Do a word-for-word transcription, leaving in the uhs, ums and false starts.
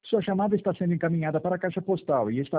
Sua chamada está sendo encaminhada para a caixa postal e está